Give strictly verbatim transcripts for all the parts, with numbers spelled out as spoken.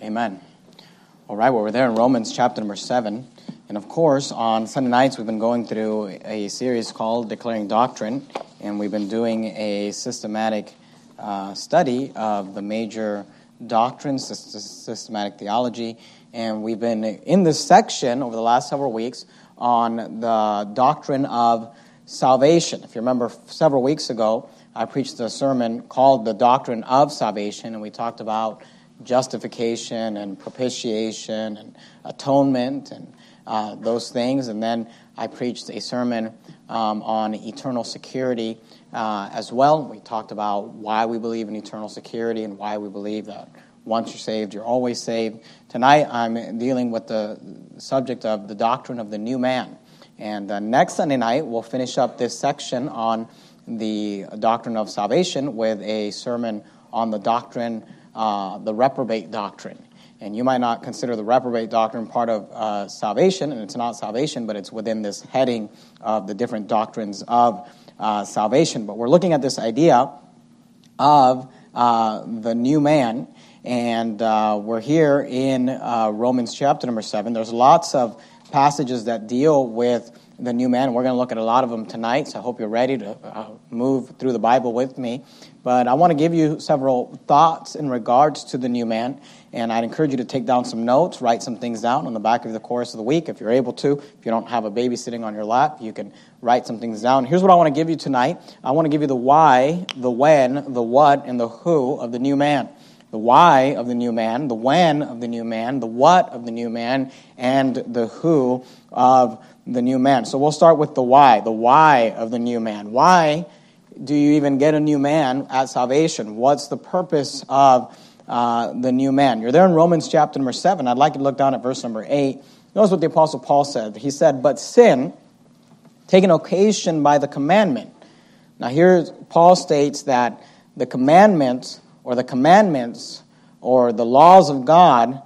Amen. All right, well, we're there in Romans chapter number seven. And of course, on Sunday nights, we've been going through a series called Declaring Doctrine. And we've been doing a systematic uh, study of the major doctrines, systematic theology. And we've been in this section over the last several weeks on the doctrine of salvation. If you remember, several weeks ago, I preached a sermon called The Doctrine of Salvation, and we talked about justification and propitiation and atonement and uh, those things. And then I preached a sermon um, on eternal security uh, as well. We talked about why we believe in eternal security and why we believe that once you're saved, you're always saved. Tonight, I'm dealing with the subject of the doctrine of the new man. And uh, next Sunday night, we'll finish up this section on the doctrine of salvation with a sermon on the doctrine, uh, the reprobate doctrine. And you might not consider the reprobate doctrine part of uh, salvation, and it's not salvation, but it's within this heading of the different doctrines of uh, salvation. But we're looking at this idea of uh, the new man, and uh, we're here in uh, Romans chapter number seven. There's lots of passages that deal with the new man. We're going to look at a lot of them tonight, so I hope you're ready to uh, move through the Bible with me. But I want to give you several thoughts in regards to the new man, and I'd encourage you to take down some notes, write some things down on the back of the course of the week if you're able to. If you don't have a baby sitting on your lap, you can write some things down. Here's what I want to give you tonight. I want to give you the why, the when, the what, and the who of the new man. The why of the new man, the when of the new man, the what of the new man, and the who of the new man. So we'll start with the why, the why of the new man. Why do you even get a new man at salvation? What's the purpose of uh, the new man? You're there in Romans chapter number seven. I'd like you to look down at verse number eight. Notice what the Apostle Paul said. He said, "But sin, taken occasion by the commandment." Now here Paul states that the commandment or the commandments or the laws of God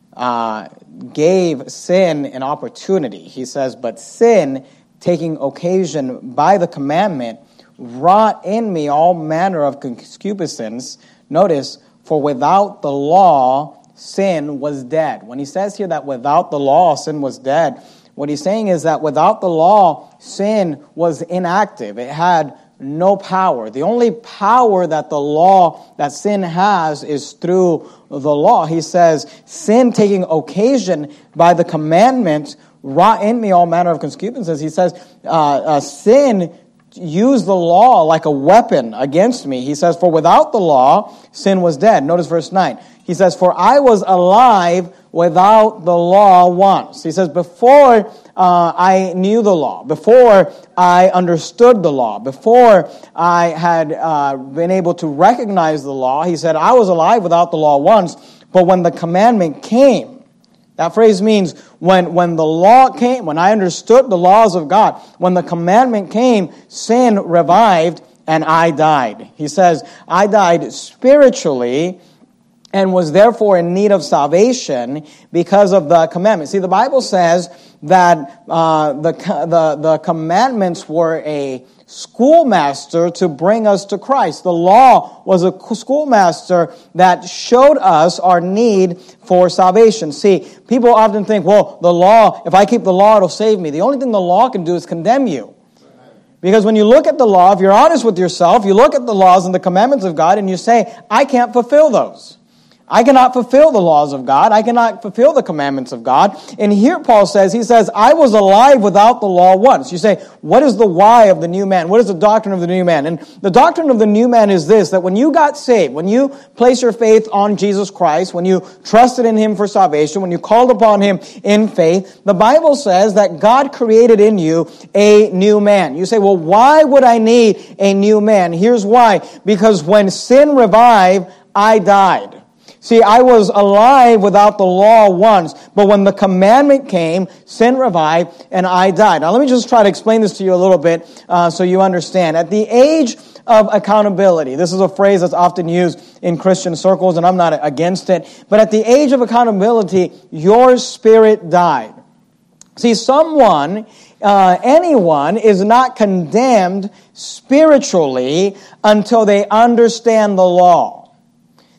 uh, gave sin an opportunity. He says, but sin, taking occasion by the commandment, wrought in me all manner of concupiscence. Notice, for without the law, sin was dead. When he says here that without the law, sin was dead, what he's saying is that without the law, sin was inactive. It had no power. The only power that the law, that sin has, is through the law. He says, sin taking occasion by the commandment wrought in me all manner of concupiscence. He says, uh, uh, sin used the law like a weapon against me. He says, for without the law, sin was dead. Notice verse nine. He says, for I was alive without the law once. He says, before uh, I knew the law, before I understood the law, before I had uh, been able to recognize the law, he said, I was alive without the law once, but when the commandment came, that phrase means when, when the law came, when I understood the laws of God, when the commandment came, sin revived and I died. He says, I died spiritually and was therefore in need of salvation because of the commandments. See, the Bible says that uh, the, the, the commandments were a schoolmaster to bring us to Christ. The law was a schoolmaster that showed us our need for salvation. See, people often think, well, the law, if I keep the law, it'll save me. The only thing the law can do is condemn you. Because when you look at the law, if you're honest with yourself, you look at the laws and the commandments of God and you say, I can't fulfill those. I cannot fulfill the laws of God. I cannot fulfill the commandments of God. And here Paul says, he says, I was alive without the law once. You say, what is the why of the new man? What is the doctrine of the new man? And the doctrine of the new man is this, that when you got saved, when you place your faith on Jesus Christ, when you trusted in Him for salvation, when you called upon Him in faith, the Bible says that God created in you a new man. You say, well, why would I need a new man? Here's why. Because when sin revived, I died. See, I was alive without the law once, but when the commandment came, sin revived, and I died. Now, let me just try to explain this to you a little bit uh, so you understand. At the age of accountability, this is a phrase that's often used in Christian circles, and I'm not against it, but at the age of accountability, your spirit died. See, someone, uh, anyone is not condemned spiritually until they understand the law.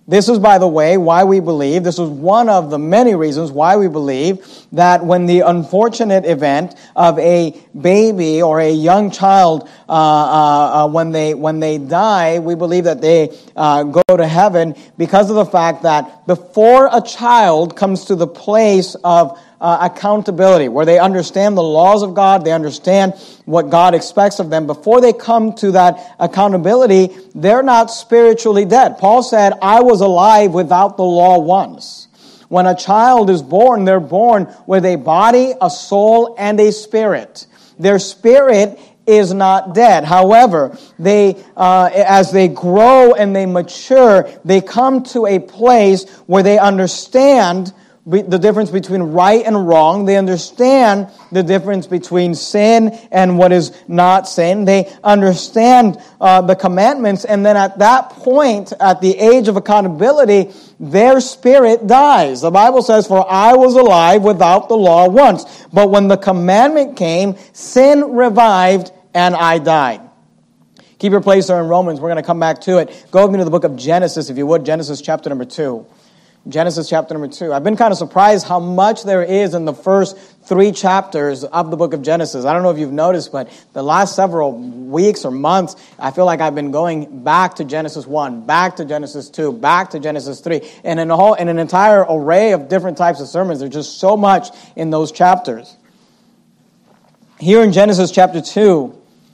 This is, by the way, why we believe, this is one of the many reasons why we believe that when the unfortunate event of a baby or a young child, uh, uh, uh, when they when they die, we believe that they uh, go to heaven because of the fact that before a child comes to the place of Uh, accountability, where they understand the laws of God, they understand what God expects of them. Before they come to that accountability, they're not spiritually dead. Paul said, I was alive without the law once. When a child is born, they're born with a body, a soul, and a spirit. Their spirit is not dead. However, they, uh, as they grow and they mature, they come to a place where they understand the difference between right and wrong. They understand the difference between sin and what is not sin. They understand uh, the commandments, and then at that point, at the age of accountability, their spirit dies. The Bible says, for I was alive without the law once, but when the commandment came, sin revived and I died. Keep your place there in Romans. We're going to come back to it. Go with me to the book of Genesis, if you would. Genesis chapter number two. Genesis chapter number two. I've been kind of surprised how much there is in the first three chapters of the book of Genesis. I don't know if you've noticed, but the last several weeks or months, I feel like I've been going back to Genesis one, back to Genesis two, back to Genesis three, and in a whole, in an entire array of different types of sermons. There's just so much in those chapters. Here in Genesis chapter two,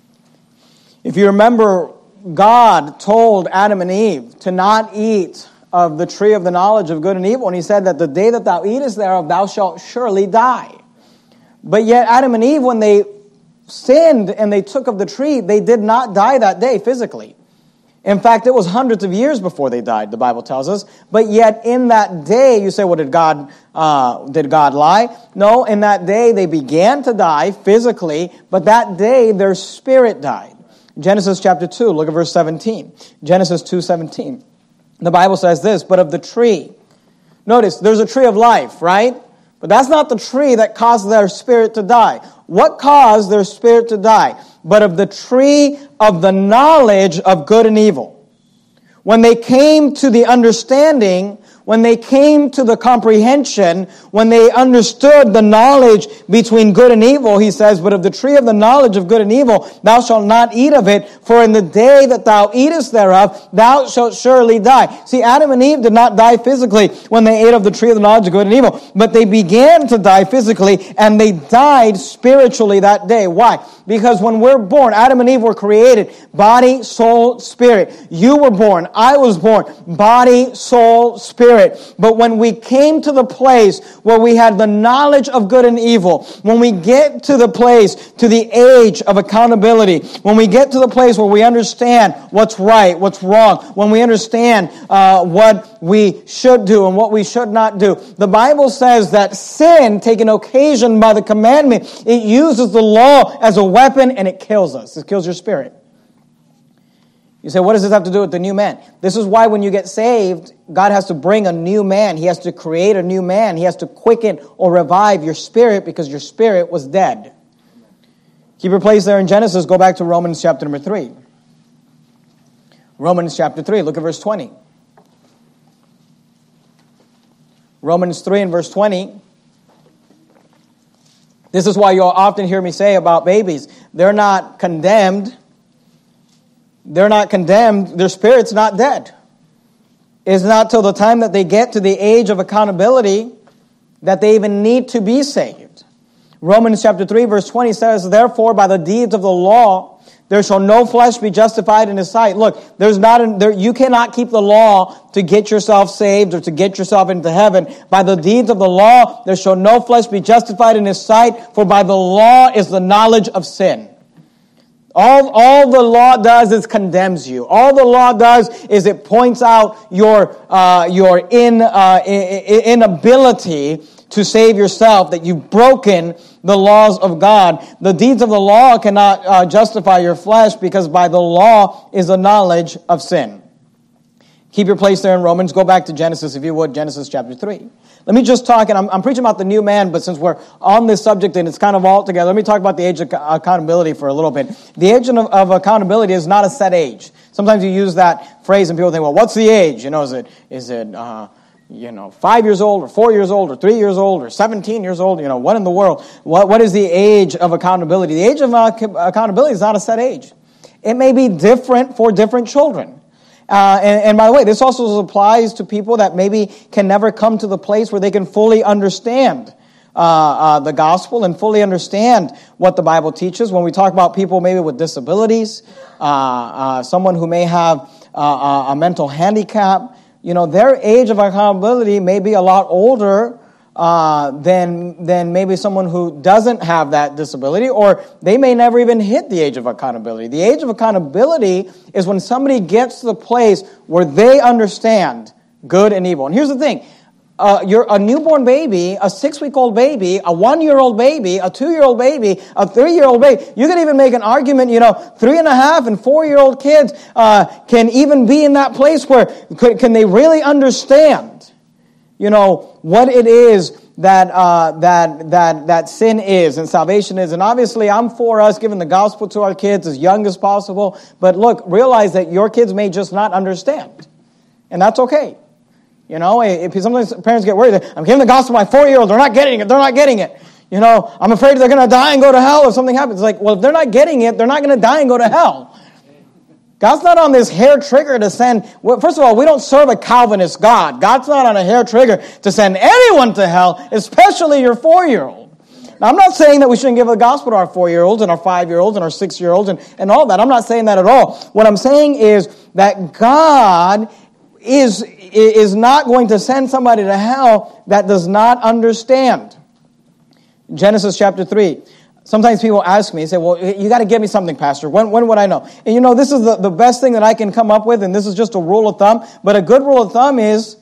if you remember, God told Adam and Eve to not eat of the tree of the knowledge of good and evil. And he said that the day that thou eatest thereof, thou shalt surely die. But yet Adam and Eve, when they sinned and they took of the tree, they did not die that day physically. In fact, it was hundreds of years before they died, the Bible tells us. But yet in that day, you say, well, did God, uh, did God lie? No, in that day they began to die physically, but that day their spirit died. Genesis chapter two, look at verse seventeen. Genesis two seventeen. The Bible says this, but of the tree. Notice, there's a tree of life, right? But that's not the tree that caused their spirit to die. What caused their spirit to die? But of the tree of the knowledge of good and evil. When they came to the understanding, when they came to the comprehension, when they understood the knowledge between good and evil, he says, but of the tree of the knowledge of good and evil, thou shalt not eat of it, for in the day that thou eatest thereof, thou shalt surely die. See, Adam and Eve did not die physically when they ate of the tree of the knowledge of good and evil, but they began to die physically, and they died spiritually that day. Why? Because when we're born, Adam and Eve were created, body, soul, spirit. You were born, I was born, body, soul, spirit. But when we came to the place where we had the knowledge of good and evil, when we get to the place, to the age of accountability, when we get to the place where we understand what's right, what's wrong, when we understand uh, what we should do and what we should not do, the Bible says that sin, taken occasion by the commandment, it uses the law as a weapon and it kills us. It kills your spirit. You say, what does this have to do with the new man? This is why when you get saved, God has to bring a new man. He has to create a new man. He has to quicken or revive your spirit because your spirit was dead. Keep your place there in Genesis. Go back to Romans chapter number three. Romans chapter three. Look at verse twenty. Romans three and verse twenty. This is why you'll often hear me say about babies, they're not condemned. They're not condemned. Their spirit's not dead. It's not till the time that they get to the age of accountability that they even need to be saved. Romans chapter three verse twenty says, therefore by the deeds of the law there shall no flesh be justified in his sight. Look, there's not an, there, you cannot keep the law to get yourself saved or to get yourself into heaven. By the deeds of the law there shall no flesh be justified in his sight, for by the law is the knowledge of sin. All, all the law does is condemns you. All the law does is it points out your uh, your in, uh, inability to save yourself, that you've broken the laws of God. The deeds of the law cannot uh, justify your flesh, because by the law is the knowledge of sin. Keep your place there in Romans. Go back to Genesis, if you would, Genesis chapter three. Let me just talk, and I'm, I'm preaching about the new man, but since we're on this subject and it's kind of all together, let me talk about the age of accountability for a little bit. The age of, of accountability is not a set age. Sometimes you use that phrase and people think, well, what's the age? You know, is it, is it, uh, you know, five years old or four years old or three years old or seventeen years old? You know, what in the world? What, what is the age of accountability? The age of accountability is not a set age. It may be different for different children. Uh, and, and by the way, this also applies to people that maybe can never come to the place where they can fully understand uh, uh, the gospel and fully understand what the Bible teaches. When we talk about people maybe with disabilities, uh, uh, someone who may have uh, a mental handicap, you know, their age of accountability may be a lot older uh, than than maybe someone who doesn't have that disability, or they may never even hit the age of accountability. The age of accountability is when somebody gets to the place where they understand good and evil. And here's the thing. Uh, you're a newborn baby, a six-week-old baby, a one-year-old baby, a two-year-old baby, a three-year-old baby. You could even make an argument, you know, three and a half and four-year-old kids uh, can even be in that place where could, can they really understand, you know, what it is that uh, that that that sin is and salvation is. And obviously, I'm for us giving the gospel to our kids as young as possible. But look, realize that your kids may just not understand, and that's okay. You know, if sometimes parents get worried, I'm giving the gospel to my four-year-old, they're not getting it, they're not getting it. You know, I'm afraid they're going to die and go to hell if something happens. It's like, well, if they're not getting it, they're not going to die and go to hell. God's not on this hair trigger to send, well, first of all, we don't serve a Calvinist God. God's not on a hair trigger to send anyone to hell, especially your four-year-old. Now, I'm not saying that we shouldn't give the gospel to our four-year-olds and our five-year-olds and our six-year-olds and, and all that. I'm not saying that at all. What I'm saying is that God is is not going to send somebody to hell that does not understand. Genesis chapter three. Sometimes people ask me, say, well, you got to give me something, Pastor. When, when would I know? And you know, this is the, the best thing that I can come up with, and this is just a rule of thumb. But a good rule of thumb is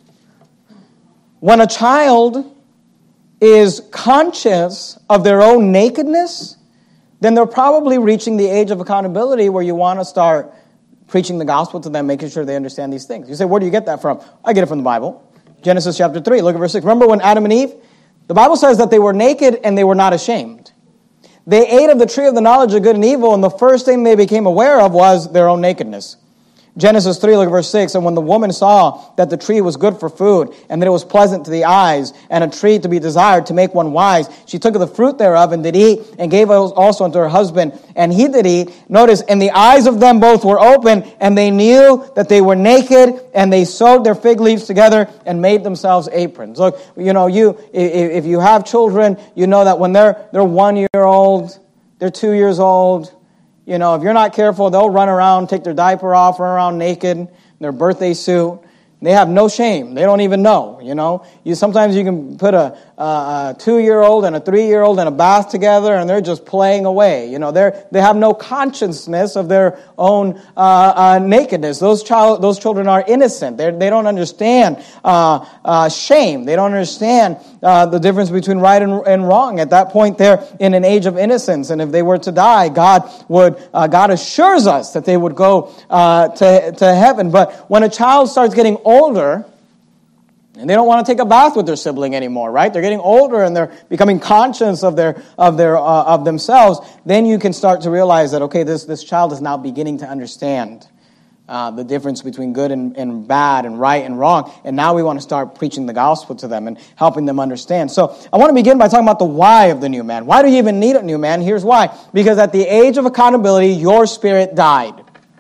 when a child is conscious of their own nakedness, then they're probably reaching the age of accountability where you want to start preaching the gospel to them, making sure they understand these things. You say, where do you get that from? I get it from the Bible. Genesis chapter three, look at verse six. Remember when Adam and Eve, the Bible says that they were naked and they were not ashamed. They ate of the tree of the knowledge of good and evil, and the first thing they became aware of was their own nakedness. Genesis three, look at verse six. And when the woman saw that the tree was good for food, and that it was pleasant to the eyes, and a tree to be desired to make one wise, she took of the fruit thereof and did eat, and gave also unto her husband, and he did eat. Notice, and the eyes of them both were open, and they knew that they were naked, and they sewed their fig leaves together and made themselves aprons. Look, you know, you if you have children, you know that when they're they're one year old, they're two years old. You know, if you're not careful, they'll run around, take their diaper off, run around naked, in their birthday suit. They have no shame. They don't even know, you know. You Sometimes you can put a, a, a two-year-old and a three-year-old in a bath together, and they're just playing away. You know, they're they have no consciousness of their own uh, uh, nakedness. Those child, those children are innocent. They they don't understand uh, uh, shame. They don't understand uh, the difference between right and, and wrong. At that point, they're in an age of innocence, and if they were to die, God would uh, God assures us that they would go uh, to to heaven. But when a child starts getting older, and they don't want to take a bath with their sibling anymore, right? They're getting older and they're becoming conscious of their of their uh, of themselves. Then you can start to realize that okay, this this child is now beginning to understand uh, the difference between good and, and bad and right and wrong. And now we want to start preaching the gospel to them and helping them understand. So I want to begin by talking about the why of the new man. Why do you even need a new man? Here's why: because at the age of accountability, your spirit died.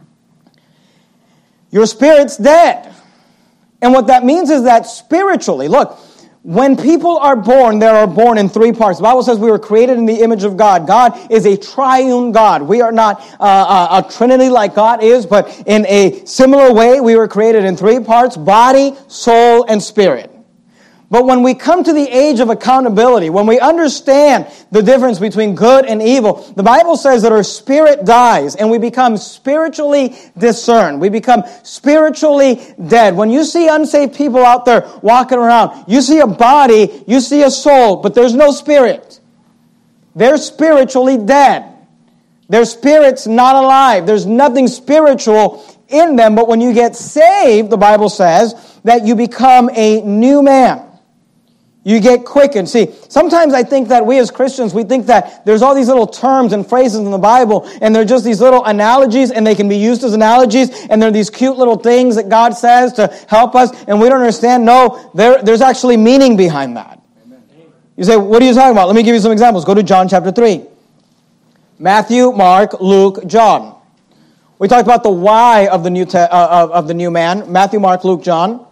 Your spirit's dead. And what that means is that spiritually, look, when people are born, they are born in three parts. The Bible says we were created in the image of God. God is a triune God. We are not uh, a, a trinity like God is, but in a similar way, we were created in three parts: body, soul, and spirit. But when we come to the age of accountability, when we understand the difference between good and evil, the Bible says that our spirit dies and we become spiritually discerned. We become spiritually dead. When you see unsaved people out there walking around, you see a body, you see a soul, but there's no spirit. They're spiritually dead. Their spirit's not alive. There's nothing spiritual in them. But when you get saved, the Bible says that you become a new man. You get quickened. See, sometimes I think that we as Christians, we think that there's all these little terms and phrases in the Bible, and they're just these little analogies, and they can be used as analogies, and they're these cute little things that God says to help us, and we don't understand. No, there, there's actually meaning behind that. Amen. You say, what are you talking about? Let me give you some examples. Go to John chapter three. Matthew, Mark, Luke, John. We talked about the why of the new te- uh, of, of the new man. Matthew, Mark, Luke, John.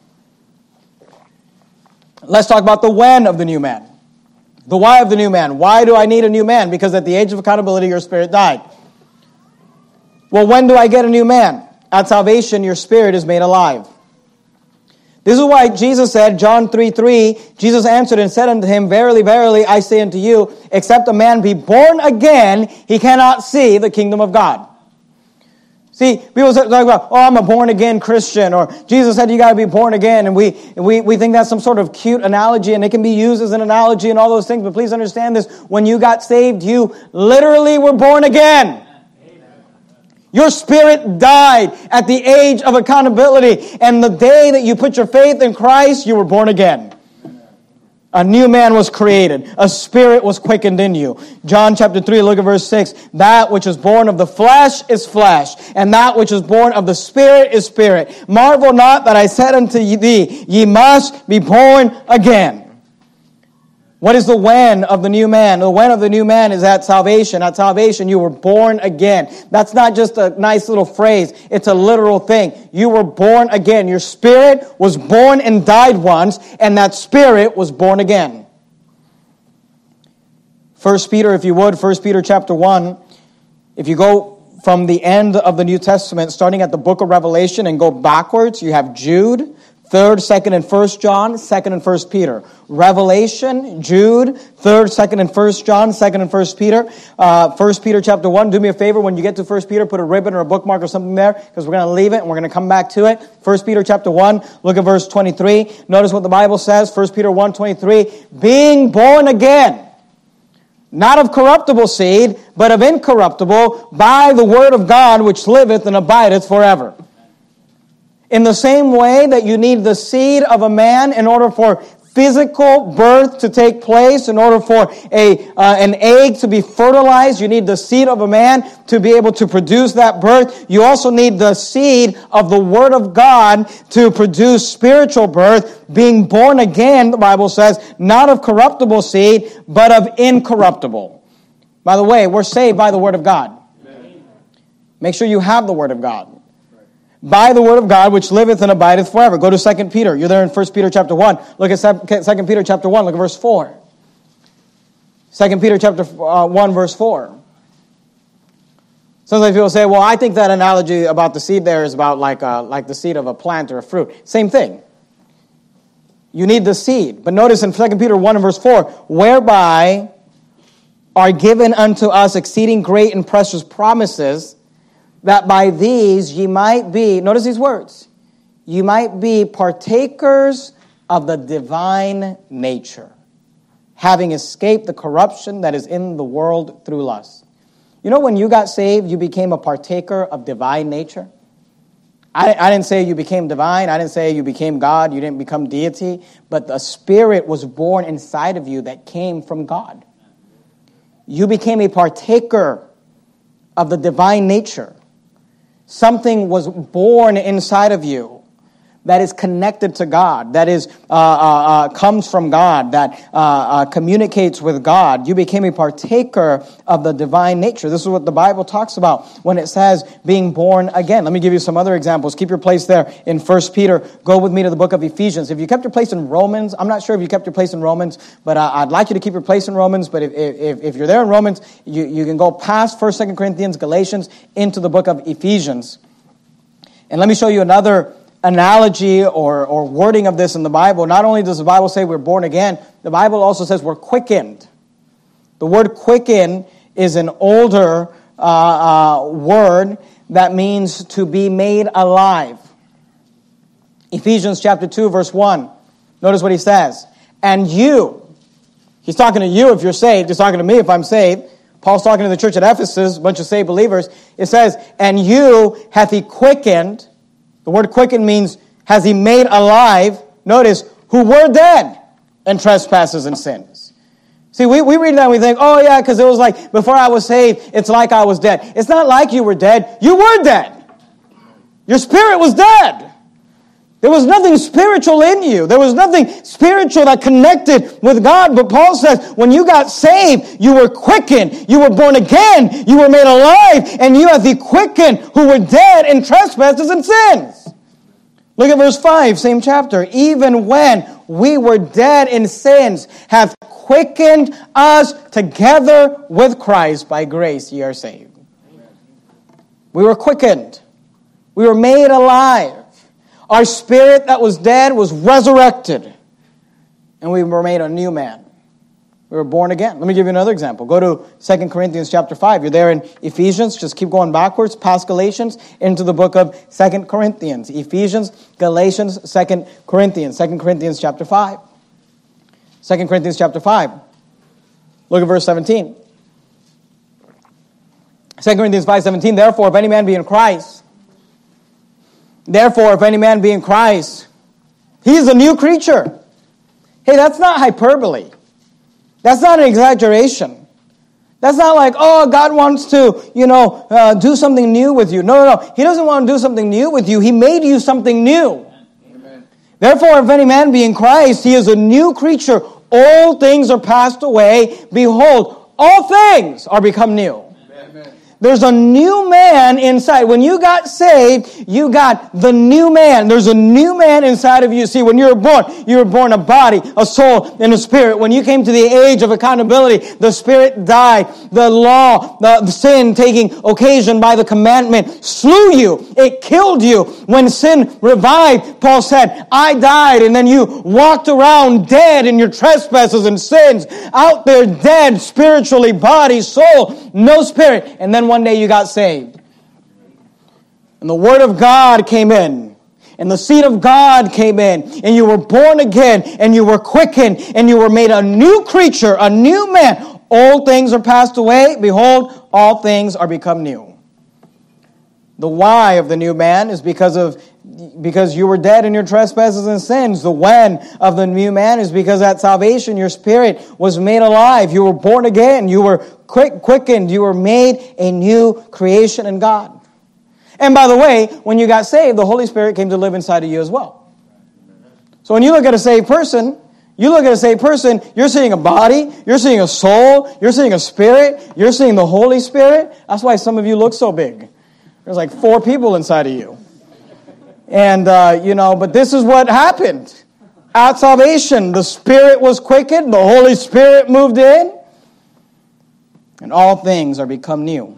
Let's talk about the when of the new man. The why of the new man. Why do I need a new man? Because at the age of accountability, your spirit died. Well, when do I get a new man? At salvation, your spirit is made alive. This is why Jesus said, John three three, Jesus answered and said unto him, Verily, verily, I say unto you, except a man be born again, he cannot see the kingdom of God. See, people talk about, oh, I'm a born-again Christian, or Jesus said you got to be born again, and we, we we think that's some sort of cute analogy, and it can be used as an analogy and all those things, but please understand this. When you got saved, you literally were born again. Your spirit died at the age of accountability, and the day that you put your faith in Christ, you were born again. A new man was created. A spirit was quickened in you. John chapter three, look at verse six. That which is born of the flesh is flesh, and that which is born of the spirit is spirit. Marvel not that I said unto thee, ye must be born again. What is the when of the new man? The when of the new man is at salvation. At salvation, you were born again. That's not just a nice little phrase. It's a literal thing. You were born again. Your spirit was born and died once, and that spirit was born again. First Peter, if you would, First Peter chapter one. If you go from the end of the New Testament, starting at the book of Revelation and go backwards, you have Jude, Third, Second, and First John, Second and First Peter. Revelation, Jude, Third, Second, and First John, Second and First Peter. Uh, First Peter chapter one. Do me a favor when you get to First Peter, put a ribbon or a bookmark or something there, because we're going to leave it and we're going to come back to it. First Peter chapter one. Look at verse twenty-three. Notice what the Bible says. First Peter one twenty-three. Being born again, not of corruptible seed, but of incorruptible, by the word of God, which liveth and abideth forever. In the same way that you need the seed of a man in order for physical birth to take place, in order for a uh, an egg to be fertilized, you need the seed of a man to be able to produce that birth. You also need the seed of the Word of God to produce spiritual birth, being born again, the Bible says, not of corruptible seed, but of incorruptible. By the way, we're saved by the Word of God. Amen. Make sure you have the Word of God. By the word of God, which liveth and abideth forever. Go to Second Peter. You're there in First Peter chapter one. Look at Second Peter chapter one. Look at verse four. Second Peter chapter one, verse four. Sometimes people say, well, I think that analogy about the seed there is about like a, like the seed of a plant or a fruit. Same thing. You need the seed. But notice in Second Peter one and verse four, whereby are given unto us exceeding great and precious promises, that by these ye might be, notice these words, ye might be partakers of the divine nature, having escaped the corruption that is in the world through lust. You know, when you got saved, you became a partaker of divine nature. I, I didn't say you became divine. I didn't say you became God. You didn't become deity. But the Spirit was born inside of you that came from God. You became a partaker of the divine nature. Something was born inside of you that is connected to God, that is uh, uh, uh, comes from God, that uh, uh, communicates with God. You became a partaker of the divine nature. This is what the Bible talks about when it says being born again. Let me give you some other examples. Keep your place there in First Peter. Go with me to the book of Ephesians. If you kept your place in Romans, I'm not sure if you kept your place in Romans, but uh, I'd like you to keep your place in Romans. But if, if, if you're there in Romans, you, you can go past First, Second Corinthians, Galatians, into the book of Ephesians. And let me show you another analogy or, or wording of this in the Bible. Not only does the Bible say we're born again, the Bible also says we're quickened. The word quicken is an older uh, uh, word that means to be made alive. Ephesians chapter two, verse one. Notice what he says. And you, he's talking to you if you're saved. He's talking to me if I'm saved. Paul's talking to the church at Ephesus, a bunch of saved believers. It says, and you hath he quickened. The word quicken means, has he made alive, notice, who were dead. and trespasses and sins. See, we, we read that and we think, oh yeah, because it was like, before I was saved, it's like I was dead. It's not like you were dead. You were dead. Your spirit was dead. There was nothing spiritual in you. There was nothing spiritual that connected with God. But Paul says, when you got saved, you were quickened. You were born again. You were made alive. And you have the quickened who were dead in trespasses and sins. Look at verse five, same chapter. Even when we were dead in sins, hath quickened us together with Christ. By grace ye are saved. We were quickened. We were made alive. Our spirit that was dead was resurrected. And we were made a new man. We were born again. Let me give you another example. Go to Second Corinthians chapter five. You're there in Ephesians. Just keep going backwards, past Galatians, into the book of Second Corinthians. Ephesians, Galatians, Second Corinthians. Second Corinthians chapter five. Second Corinthians chapter five. Look at verse seventeen. Second Corinthians five seventeen. Therefore, if any man be in Christ, Therefore, if any man be in Christ, he is a new creature. Hey, that's not hyperbole. That's not an exaggeration. That's not like, oh, God wants to, you know, uh, do something new with you. No, no, no. He doesn't want to do something new with you. He made you something new. Amen. Therefore, if any man be in Christ, he is a new creature. All things are passed away. Behold, all things are become new. Amen. There's a new man inside. When you got saved, you got the new man. There's a new man inside of you. See, when you were born, you were born a body, a soul, and a spirit. When you came to the age of accountability, the spirit died. The law, the, the sin taking occasion by the commandment slew you. It killed you. When sin revived, Paul said, I died. And then you walked around dead in your trespasses and sins. Out there dead spiritually, body, soul, no spirit. And then one day you got saved. And the Word of God came in. And the seed of God came in. And you were born again. And you were quickened. And you were made a new creature, a new man. All things are passed away. Behold, all things are become new. The why of the new man is because of because you were dead in your trespasses and sins. The when of the new man is because at salvation your spirit was made alive. You were born again. You were quick, quickened. You were made a new creation in God. And by the way, when you got saved, the Holy Spirit came to live inside of you as well. So when you look at a saved person, you look at a saved person, you're seeing a body, you're seeing a soul, you're seeing a spirit, you're seeing the Holy Spirit. That's why some of you look so big. There's like four people inside of you. And, uh, you know, but this is what happened. At salvation, the Spirit was quickened, the Holy Spirit moved in, and all things are become new.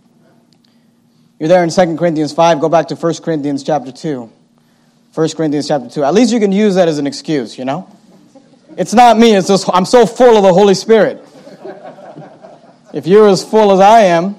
You're there in Second Corinthians five, go back to First Corinthians chapter two. First Corinthians chapter two. At least you can use that as an excuse, you know? It's not me, it's just, I'm so full of the Holy Spirit. If you're as full as I am,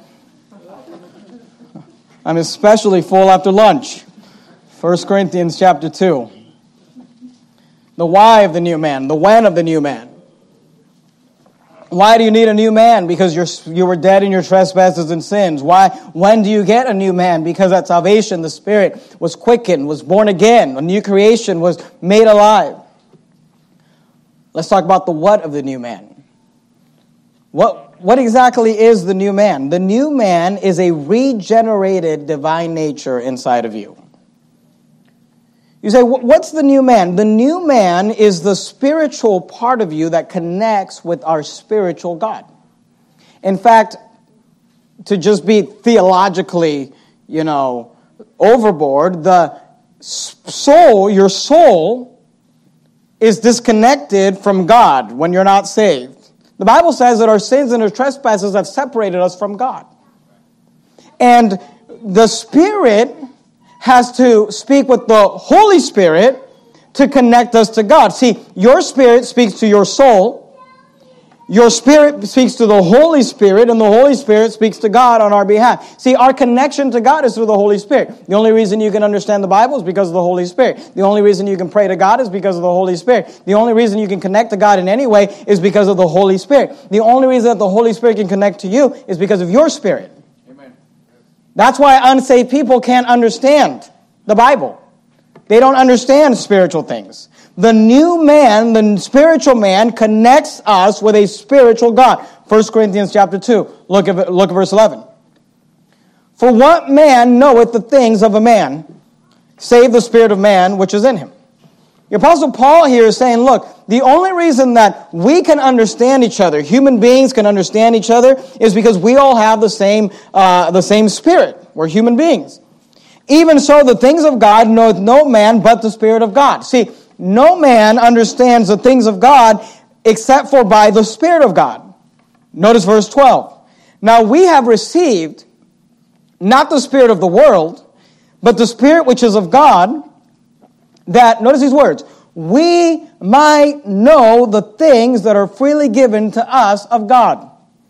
I'm especially full after lunch. First Corinthians chapter two. The why of the new man, the when of the new man. Why do you need a new man? Because you're, you were dead in your trespasses and sins. Why? When do you get a new man? Because at salvation the Spirit was quickened, was born again. A new creation was made alive. Let's talk about the what of the new man. What, what exactly is the new man? The new man is a regenerated divine nature inside of you. You say, what's the new man? The new man is the spiritual part of you that connects with our spiritual God. In fact, to just be theologically, you know, overboard, the soul, your soul, is disconnected from God when you're not saved. The Bible says that our sins and our trespasses have separated us from God. And the Spirit has to speak with the Holy Spirit to connect us to God. See, your spirit speaks to your soul. Your spirit speaks to the Holy Spirit, and the Holy Spirit speaks to God on our behalf. See, our connection to God is through the Holy Spirit. The only reason you can understand the Bible is because of the Holy Spirit. The only reason you can pray to God is because of the Holy Spirit. The only reason you can connect to God in any way is because of the Holy Spirit. The only reason that the Holy Spirit can connect to you is because of your spirit. That's why unsaved people can't understand the Bible. They don't understand spiritual things. The new man, the spiritual man, connects us with a spiritual God. First Corinthians chapter two. Look at, look at verse eleven. For what man knoweth the things of a man, save the spirit of man which is in him? The Apostle Paul here is saying, look, the only reason that we can understand each other, human beings can understand each other, is because we all have the same, uh, the same spirit. We're human beings. Even so, the things of God knoweth no man but the Spirit of God. See, no man understands the things of God except for by the Spirit of God. Notice verse twelve. Now we have received not the spirit of the world, but the Spirit which is of God, that, notice these words, we might know the things that are freely given to us of God.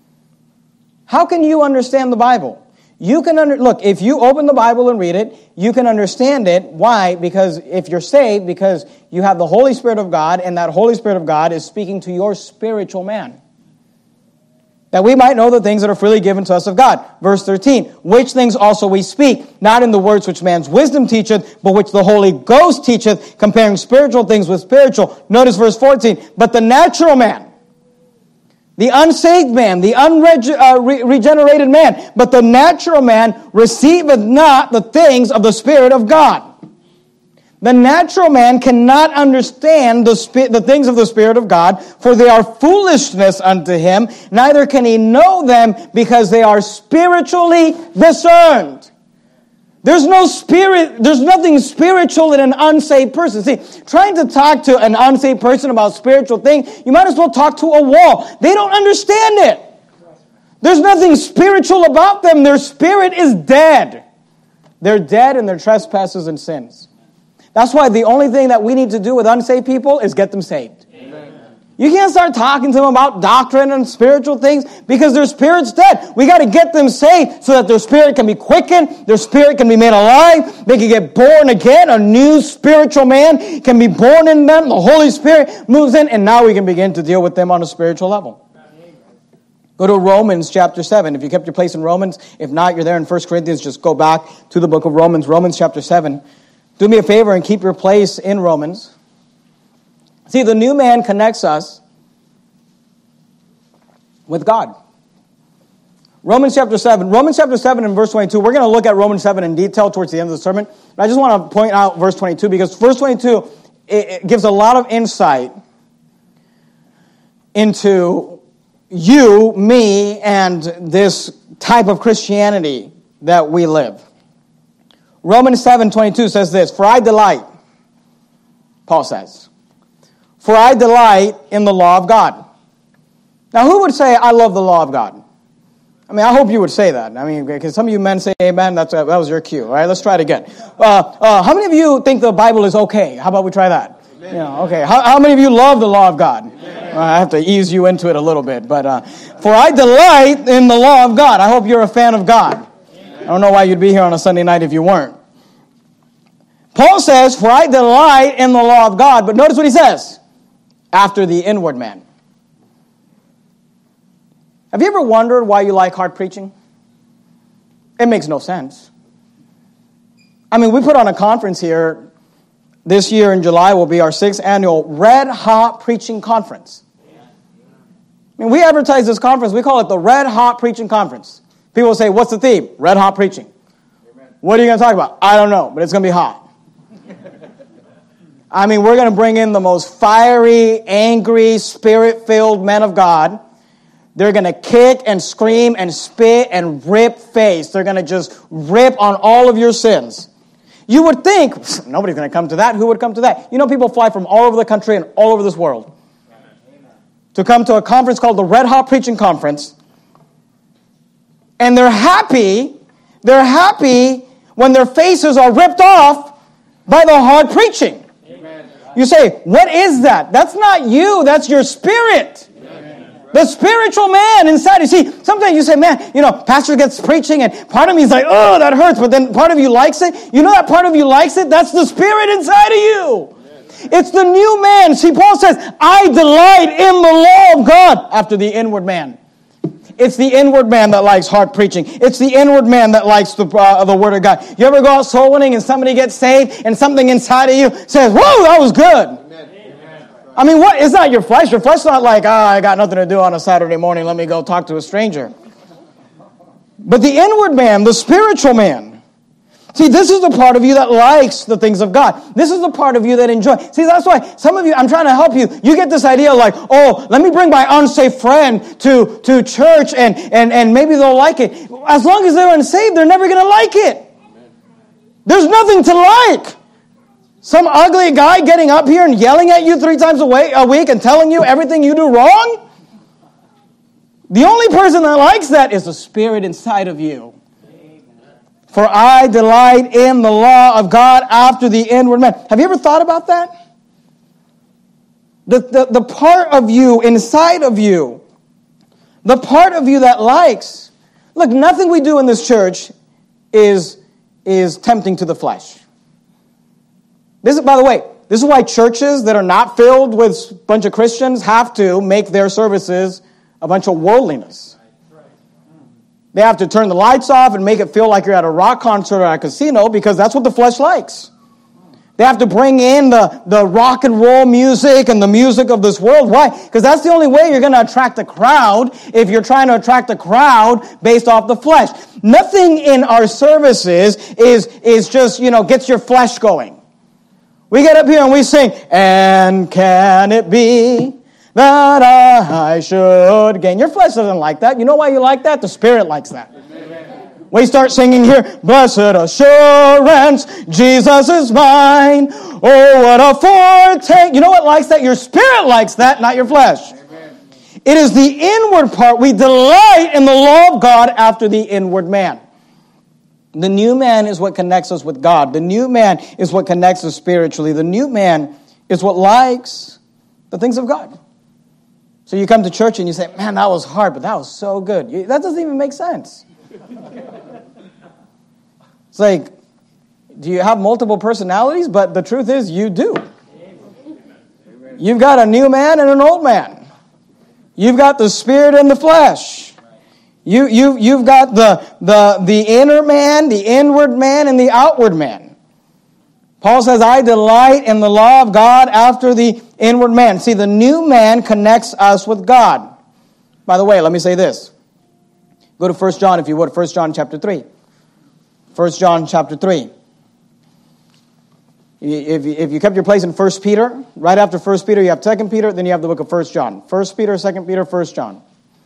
How can you understand the Bible? You can under, look, if you open the Bible and read it, you can understand it. Why? Because if you're saved, because you have the Holy Spirit of God, and that Holy Spirit of God is speaking to your spiritual man. That we might know the things that are freely given to us of God. Verse thirteen, which things also we speak, not in the words which man's wisdom teacheth, but which the Holy Ghost teacheth, comparing spiritual things with spiritual. Notice verse fourteen, but the natural man, the unsaved man, the unregenerated man, but the natural man receiveth not the things of the Spirit of God. The natural man cannot understand the, spi- the things of the Spirit of God, for they are foolishness unto him, neither can he know them because they are spiritually discerned. There's no spirit, there's nothing spiritual in an unsaved person. See, trying to talk to an unsaved person about spiritual things, you might as well talk to a wall. They don't understand it. There's nothing spiritual about them. Their spirit is dead. They're dead in their trespasses and sins. That's why the only thing that we need to do with unsaved people is get them saved. Amen. You can't start talking to them about doctrine and spiritual things because their spirit's dead. We got to get them saved so that their spirit can be quickened, their spirit can be made alive, they can get born again. A new spiritual man can be born in them. The Holy Spirit moves in, and now we can begin to deal with them on a spiritual level. Go to Romans chapter seven. If you kept your place in Romans, if not, you're there in First Corinthians, just go back to the book of Romans, Romans chapter seven. Do me a favor and keep your place in Romans. See, the new man connects us with God. Romans chapter seven. Romans chapter seven and verse twenty-two. We're going to look at Romans seven in detail towards the end of the sermon. But I just want to point out verse twenty-two because verse twenty-two it, it gives a lot of insight into you, me, and this type of Christianity that we live. Romans seven twenty-two says this, for I delight, Paul says, for I delight in the law of God. Now, who would say, I love the law of God? I mean, I hope you would say that. I mean, because some of you men say amen, that's a, that was your cue. All right, let's try it again. Uh, uh, how many of you think the Bible is okay? How about we try that? Amen. Yeah, okay. How, how many of you love the law of God? Uh, I have to ease you into it a little bit. But uh, for I delight in the law of God. I hope you're a fan of God. I don't know why you'd be here on a Sunday night if you weren't. Paul says, for I delight in the law of God. But notice what he says. After the inward man. Have you ever wondered why you like hard preaching? It makes no sense. I mean, we put on a conference here. This year in July will be our sixth annual Red Hot Preaching Conference. I mean, we advertise this conference. We call it the Red Hot Preaching Conference. People say, what's the theme? Red hot preaching. Amen. What are you going to talk about? I don't know, but it's going to be hot. I mean, we're going to bring in the most fiery, angry, spirit-filled men of God. They're going to kick and scream and spit and rip face. They're going to just rip on all of your sins. You would think, nobody's going to come to that. Who would come to that? You know, people fly from all over the country and all over this world to come to a conference called the Red Hot Preaching Conference. And they're happy, they're happy when their faces are ripped off by the hard preaching. Amen. You say, what is that? That's not you, that's your spirit. Amen. The spiritual man inside. You see, sometimes you say, man, you know, pastor gets preaching and part of me is like, oh, that hurts. But then part of you likes it. You know that part of you likes it? That's the spirit inside of you. Amen. It's the new man. See, Paul says, I delight in the law of God after the inward man. It's the inward man that likes hard preaching. It's the inward man that likes the uh, the Word of God. You ever go out soul winning and somebody gets saved and something inside of you says, whoa, that was good. Amen. I mean, what? It's not your flesh. Your flesh is not like, ah, I got nothing to do on a Saturday morning. Let me go talk to a stranger. But the inward man, the spiritual man. See, this is the part of you that likes the things of God. This is the part of you that enjoys. See, that's why some of you, I'm trying to help you. You get this idea like, oh, let me bring my unsafe friend to, to church and, and, and maybe they'll like it. As long as they're unsaved, they're never going to like it. There's nothing to like. Some ugly guy getting up here and yelling at you three times a week and telling you everything you do wrong? The only person that likes that is the Spirit inside of you. For I delight in the law of God after the inward man. Have you ever thought about that? The, the, the part of you, inside of you, the part of you that likes. Look, nothing we do in this church is, is tempting to the flesh. This is, by the way, this is why churches that are not filled with a bunch of Christians have to make their services a bunch of worldliness. They have to turn the lights off and make it feel like you're at a rock concert or at a casino because that's what the flesh likes. They have to bring in the, the rock and roll music and the music of this world. Why? Because that's the only way you're going to attract a crowd if you're trying to attract a crowd based off the flesh. Nothing in our services is, is just, you know, gets your flesh going. We get up here and we sing, and can it be that I should gain? Your flesh doesn't like that. You know why you like that? The Spirit likes that. Amen. We start singing here, blessed assurance, Jesus is mine. Oh, what a foretaste. You know what likes that? Your spirit likes that, not your flesh. Amen. It is the inward part. We delight in the law of God after the inward man. The new man is what connects us with God. The new man is what connects us spiritually. The new man is what likes the things of God. So you come to church and you say, man, that was hard, but that was so good. You, that doesn't even make sense. It's like, do you have multiple personalities? But the truth is, you do. You've got a new man and an old man. You've got the spirit and the flesh. You, you, you've got the, the, the inner man, the inward man, and the outward man. Paul says, I delight in the law of God after the inward man. See, the new man connects us with God. By the way, let me say this. Go to First John, if you would, First John chapter three. First John chapter three. If you, if you kept your place in First Peter, right after First Peter, you have Second Peter, then you have the book of First John. First Peter, Second Peter, First John.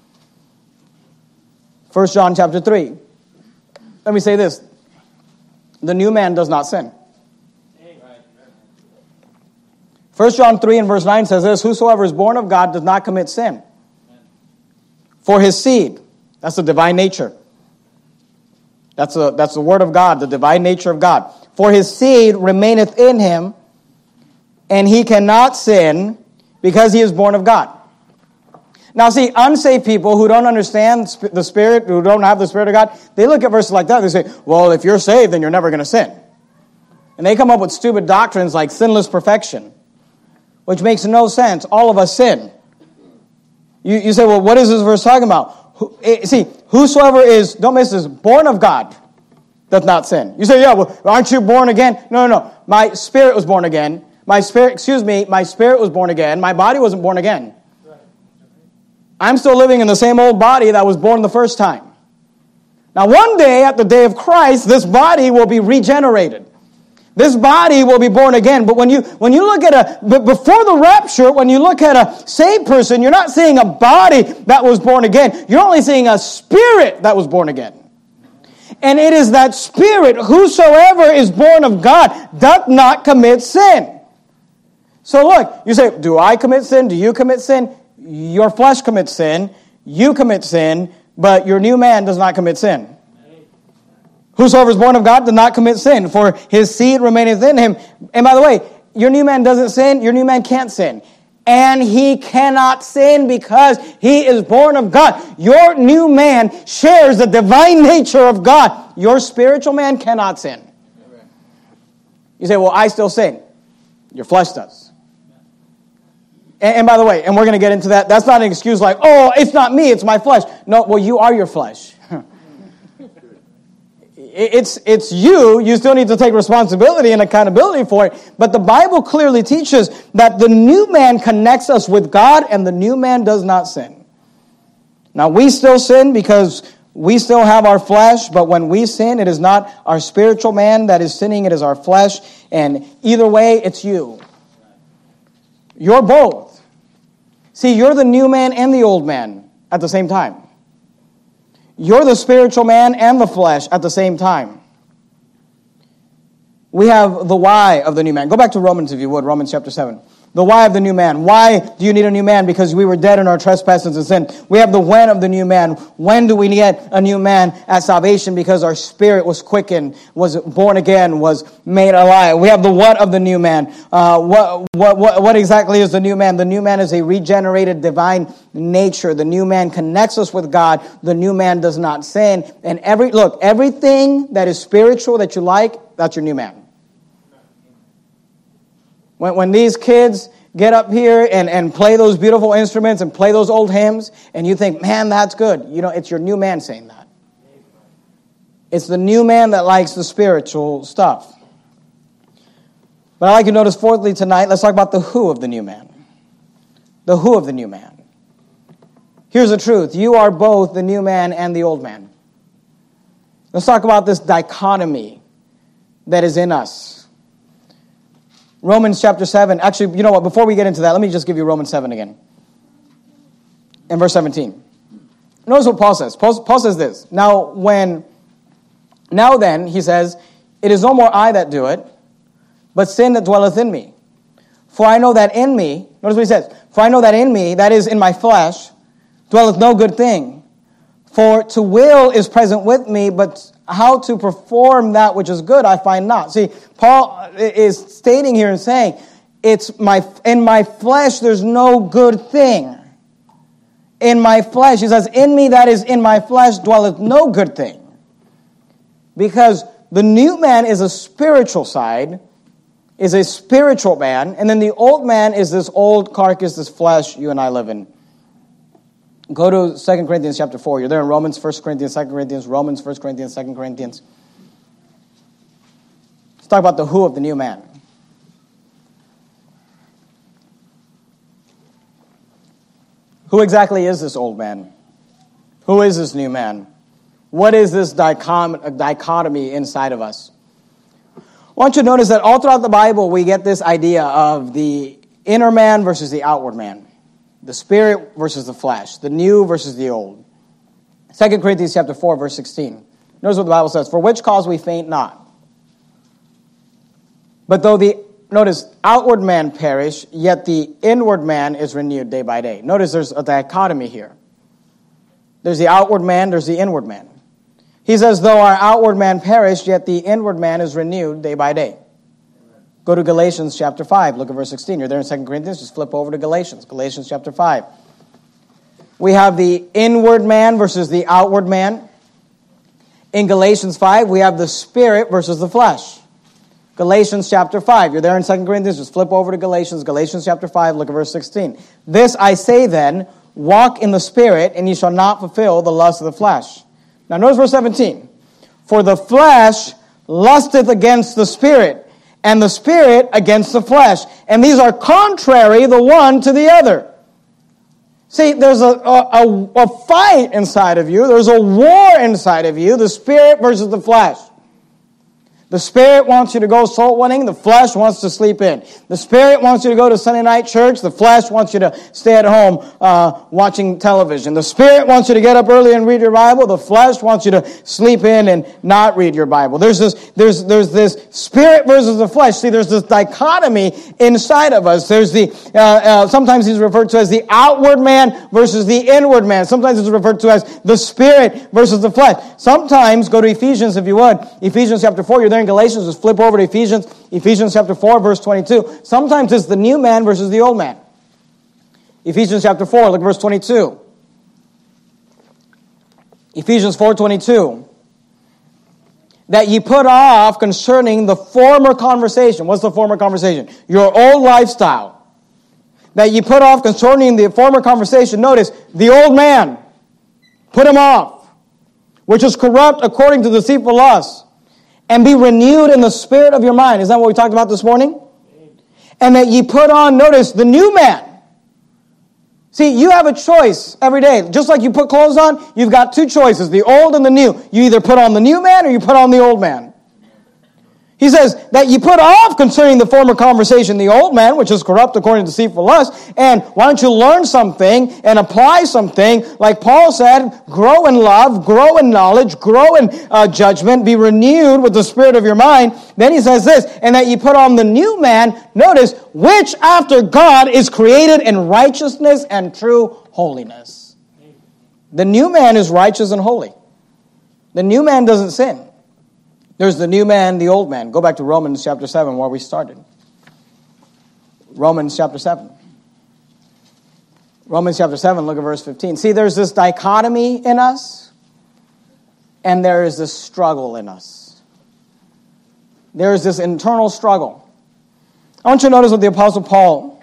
First John chapter three. Let me say this. The new man does not sin. First John three and verse nine says this, whosoever is born of God does not commit sin. For his seed, that's the divine nature. That's, a, that's the word of God, the divine nature of God. For his seed remaineth in him, and he cannot sin because he is born of God. Now see, unsaved people who don't understand the Spirit, who don't have the Spirit of God, they look at verses like that, they say, well, if you're saved, then you're never going to sin. And they come up with stupid doctrines like sinless perfection, which makes no sense. All of us sin. You, you say, well, what is this verse talking about? Who, eh, see, whosoever is, don't miss this, born of God does not sin. You say, yeah, well, aren't you born again? No, no, no. My spirit was born again. My spirit, excuse me, my spirit was born again. My body wasn't born again. I'm still living in the same old body that was born the first time. Now, one day, at the day of Christ, this body will be regenerated. This body will be born again. But when you when you look at a, but before the rapture, when you look at a saved person, you're not seeing a body that was born again. You're only seeing a spirit that was born again. And it is that spirit, whosoever is born of God, doth not commit sin. So look, you say, do I commit sin? Do you commit sin? Your flesh commits sin. You commit sin, but your new man does not commit sin. Whosoever is born of God does not commit sin, for his seed remaineth in him. And by the way, your new man doesn't sin, your new man can't sin. And he cannot sin because he is born of God. Your new man shares the divine nature of God. Your spiritual man cannot sin. You say, well, I still sin. Your flesh does. And, and by the way, and we're going to get into that, that's not an excuse like, oh, it's not me, it's my flesh. No, well, you are your flesh. It's, it's you. You still need to take responsibility and accountability for it. But the Bible clearly teaches that the new man connects us with God and the new man does not sin. Now, we still sin because we still have our flesh, but when we sin, it is not our spiritual man that is sinning, it is our flesh. And either way, it's you. You're both. See, you're the new man and the old man at the same time. You're the spiritual man and the flesh at the same time. We have the why of the new man. Go back to Romans if you would, Romans chapter seven. The why of the new man. Why do you need a new man? Because we were dead in our trespasses and sin. We have the when of the new man. When do we need a new man at salvation? Because our spirit was quickened, was born again, was made alive. We have the what of the new man. Uh, what, what, what, what exactly is the new man? The new man is a regenerated divine nature. The new man connects us with God. The new man does not sin. And every, look, everything that is spiritual that you like, that's your new man. When, when these kids get up here and, and play those beautiful instruments and play those old hymns, and you think, man, that's good. You know, it's your new man saying that. It's the new man that likes the spiritual stuff. But I'd like you to notice fourthly tonight, let's talk about the who of the new man. The who of the new man. Here's the truth. You are both the new man and the old man. Let's talk about this dichotomy that is in us. Romans chapter seven. Actually, you know what? Before we get into that, let me just give you Romans seven again. In verse seventeen. Notice what Paul says. Paul, Paul says this. Now, when, now then, he says, it is no more I that do it, but sin that dwelleth in me. For I know that in me, notice what he says, for I know that in me, that is in my flesh, dwelleth no good thing. For to will is present with me, but how to perform that which is good I find not. See, Paul is stating here and saying, it's my in my flesh there's no good thing. In my flesh, he says, in me that is in my flesh dwelleth no good thing. Because the new man is a spiritual side, is a spiritual man, and then the old man is this old carcass, this flesh you and I live in. Go to Second Corinthians chapter four. You're there in Romans, First Corinthians, Second Corinthians, Romans, First Corinthians, Second Corinthians. Let's talk about the who of the new man. Who exactly is this old man? Who is this new man? What is this dichom- dichotomy inside of us? I want you to notice that all throughout the Bible we get this idea of the inner man versus the outward man. The spirit versus the flesh. The new versus the old. Second Corinthians chapter four, verse sixteen. Notice what the Bible says. For which cause we faint not. But though the, notice, outward man perish, yet the inward man is renewed day by day. Notice there's a dichotomy here. There's the outward man, there's the inward man. He says, though our outward man perish, yet the inward man is renewed day by day. Go to Galatians chapter five. Look at verse sixteen. You're there in Second Corinthians. Just flip over to Galatians. Galatians chapter five. We have the inward man versus the outward man. In Galatians five, we have the spirit versus the flesh. Galatians chapter five. You're there in Second Corinthians. Just flip over to Galatians. Galatians chapter five. Look at verse sixteen. This I say then, walk in the spirit, and ye shall not fulfill the lust of the flesh. Now notice verse seventeen. For the flesh lusteth against the spirit, and the spirit against the flesh. And these are contrary the one to the other. See, there's a, a, a fight inside of you. There's a war inside of you. The spirit versus the flesh. The spirit wants you to go soul winning. The flesh wants to sleep in. The spirit wants you to go to Sunday night church. The flesh wants you to stay at home uh, watching television. The spirit wants you to get up early and read your Bible. The flesh wants you to sleep in and not read your Bible. There's this, there's, there's this spirit versus the flesh. See, there's this dichotomy inside of us. There's the, uh, uh, sometimes he's referred to as the outward man versus the inward man. Sometimes it's referred to as the spirit versus the flesh. Sometimes, go to Ephesians if you would. Ephesians chapter four, you're there in Galatians, just flip over to Ephesians, Ephesians chapter four, verse twenty-two. Sometimes it's the new man versus the old man. Ephesians chapter four, look at verse twenty-two. Ephesians four twenty-two. That ye put off concerning the former conversation. What's the former conversation? Your old lifestyle. That ye put off concerning the former conversation. Notice, the old man. Put him off. Which is corrupt according to deceitful lusts. and be renewed in the spirit of your mind. Is that what we talked about this morning? And that ye put on, notice, the new man. See, you have a choice every day. Just like you put clothes on, you've got two choices, the old and the new. You either put on the new man or you put on the old man. He says that you put off concerning the former conversation the old man, which is corrupt according to deceitful lust, and why don't you learn something and apply something, like Paul said, grow in love, grow in knowledge, grow in uh, judgment, be renewed with the spirit of your mind. Then he says this, and that you put on the new man, notice, which after God is created in righteousness and true holiness. The new man is righteous and holy. The new man doesn't sin. There's the new man, the old man. Go back to Romans chapter seven where we started. Romans chapter seven. Romans chapter seven, look at verse fifteen. See, there's this dichotomy in us, and there is this struggle in us. There is this internal struggle. I want you to notice what the Apostle Paul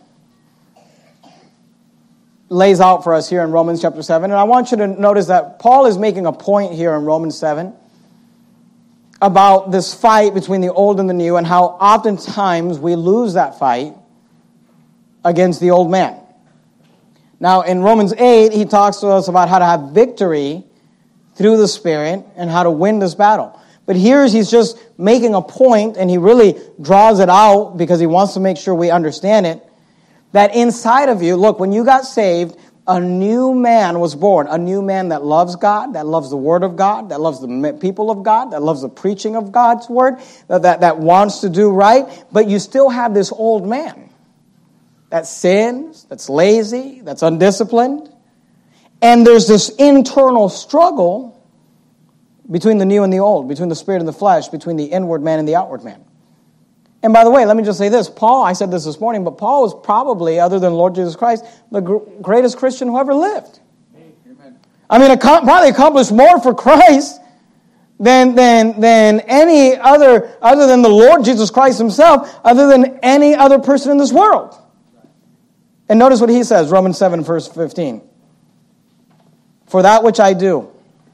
lays out for us here in Romans chapter seven. And I want you to notice that Paul is making a point here in Romans seven about this fight between the old and the new, and how oftentimes we lose that fight against the old man. Now, in Romans eight, he talks to us about how to have victory through the Spirit and how to win this battle. But here he's just making a point, and he really draws it out because he wants to make sure we understand it, that inside of you, look, when you got saved, a new man was born, a new man that loves God, that loves the Word of God, that loves the people of God, that loves the preaching of God's Word, that, that, that wants to do right, but you still have this old man that sins, that's lazy, that's undisciplined, and there's this internal struggle between the new and the old, between the spirit and the flesh, between the inward man and the outward man. And by the way, let me just say this. Paul, I said this this morning, but Paul was probably, other than Lord Jesus Christ, the gr- greatest Christian who ever lived. Amen. I mean, ac- probably accomplished more for Christ than, than, than any other, other than the Lord Jesus Christ himself, other than any other person in this world. And notice what he says, Romans seven, verse fifteen. For that which I do,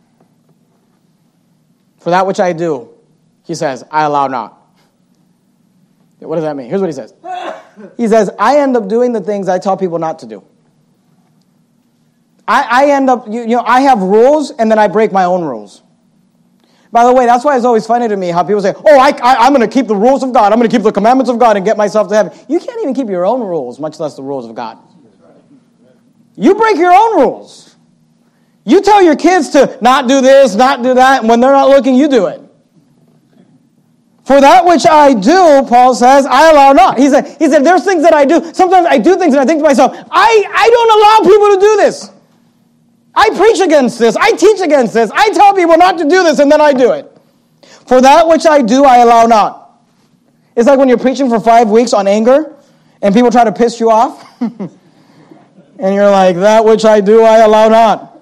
for that which I do, he says, I allow not. What does that mean? Here's what he says. He says, I end up doing the things I tell people not to do. I, I end up, you, you know, I have rules and then I break my own rules. By the way, that's why it's always funny to me how people say, oh, I, I, I'm going to keep the rules of God. I'm going to keep the commandments of God and get myself to heaven. You can't even keep your own rules, much less the rules of God. You break your own rules. You tell your kids to not do this, not do that, and when they're not looking, you do it. For that which I do, Paul says, I allow not. He said, he said, there's things that I do. Sometimes I do things and I think to myself, I, I don't allow people to do this. I preach against this. I teach against this. I tell people not to do this, and then I do it. For that which I do, I allow not. It's like when you're preaching for five weeks on anger, and people try to piss you off. And you're like, that which I do, I allow not.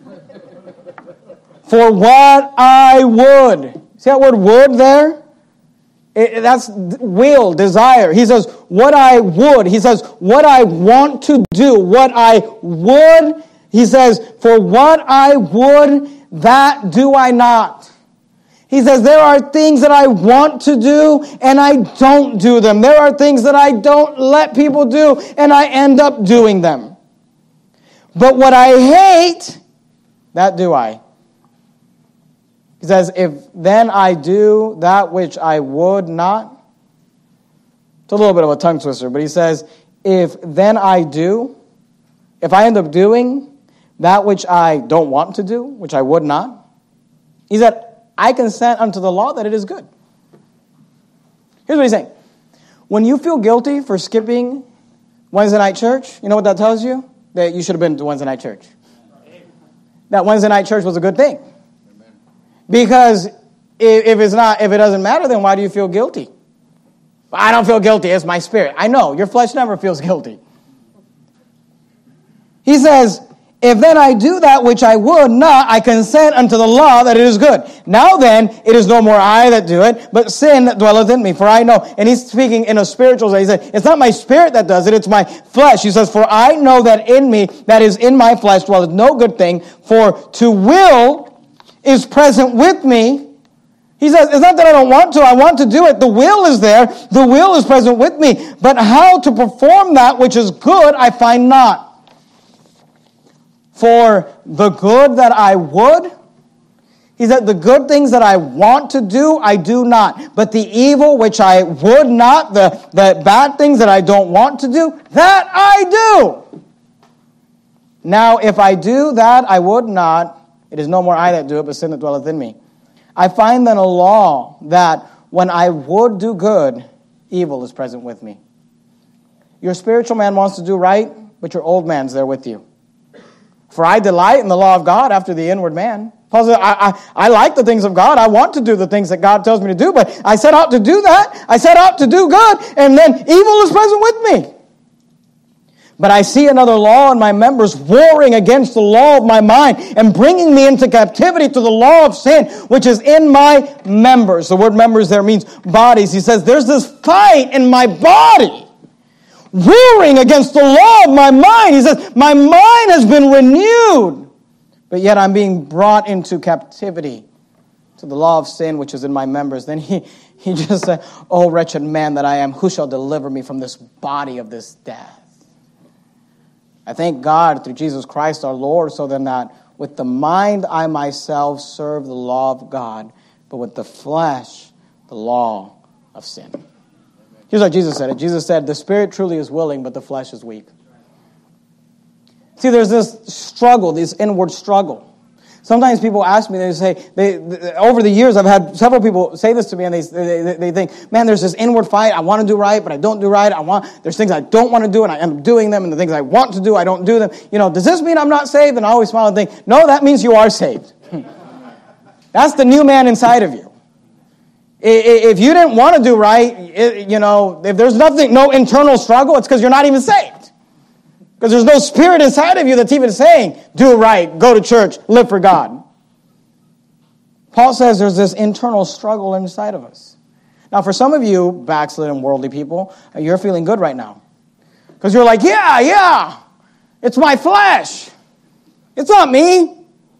For what I would. See that word would there? It, that's will, desire. He says, what I would. He says, what I want to do. What I would. He says, for what I would, that do I not. He says, there are things that I want to do, and I don't do them. There are things that I don't let people do, and I end up doing them. But what I hate, that do I. He says, if then I do that which I would not. It's a little bit of a tongue twister, but he says, if then I do, if I end up doing that which I don't want to do, which I would not, he said, I consent unto the law that it is good. Here's what he's saying. When you feel guilty for skipping Wednesday night church, you know what that tells you? That you should have been to Wednesday night church. That Wednesday night church was a good thing. Because if it's not, if it doesn't matter, then why do you feel guilty? I don't feel guilty. It's my spirit. I know. Your flesh never feels guilty. He says, if then I do that which I would not, I consent unto the law that it is good. Now then, it is no more I that do it, but sin that dwelleth in me. For I know, and he's speaking in a spiritual way. He said, it's not my spirit that does it, it's my flesh. He says, for I know that in me, that is in my flesh, dwelleth no good thing. For to will is present with me, He says, it's not that I don't want to. I want to do it. The will is there. The will is present with me. But how to perform that which is good, I find not. For the good that I would, he said, the good things that I want to do, I do not. But the evil which I would not, the, the bad things that I don't want to do, that I do. Now, if I do that I would not, it is no more I that do it, but sin that dwelleth in me. I find then a law that when I would do good, evil is present with me. Your spiritual man wants to do right, but your old man's there with you. For I delight in the law of God after the inward man. Paul said, I, I, I like the things of God. I want to do the things that God tells me to do, but I set out to do that. I set out to do good, and then evil is present with me. But I see another law in my members warring against the law of my mind and bringing me into captivity to the law of sin, which is in my members. The word members there means bodies. He says, there's this fight in my body, warring against the law of my mind. He says, my mind has been renewed, but yet I'm being brought into captivity to the law of sin, which is in my members. Then he, he just said, oh, wretched man that I am, who shall deliver me from this body of this death? I thank God through Jesus Christ our Lord, so then that with the mind I myself serve the law of God, but with the flesh, the law of sin. Here's how Jesus said it. Jesus said, the spirit truly is willing, but the flesh is weak. See, there's this struggle, this inward struggle. Sometimes people ask me, they say, they, they, over the years, I've had several people say this to me, and they, they they think, man, there's this inward fight. I want to do right, but I don't do right. I want. There's things I don't want to do, and I end up doing them, and the things I want to do, I don't do them. You know, does this mean I'm not saved? And I always smile and think, no, that means you are saved. That's the new man inside of you. If you didn't want to do right, you know, if there's nothing, no internal struggle, it's because you're not even saved. Because there's no spirit inside of you that's even saying, do right, go to church, live for God. Paul says there's this internal struggle inside of us. Now, for some of you backslidden worldly people, you're feeling good right now. Because you're like, yeah, yeah, it's my flesh. It's not me.